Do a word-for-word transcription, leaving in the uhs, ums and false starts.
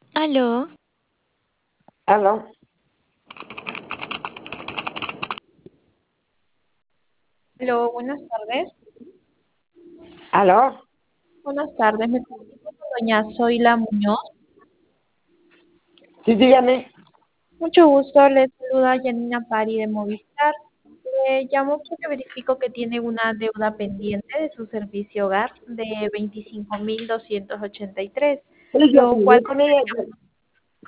Aló, Aló, Hola, buenas tardes. aló, Buenas tardes, me comunico con doña Zoila Muñoz. sí, dígame. Mucho gusto, le saluda Janina Pari de Movistar. Le llamo porque verifico que tiene una deuda pendiente de su servicio hogar de veinticinco mil doscientos ochenta y tres, Sí, yo lo jugué cual con ella,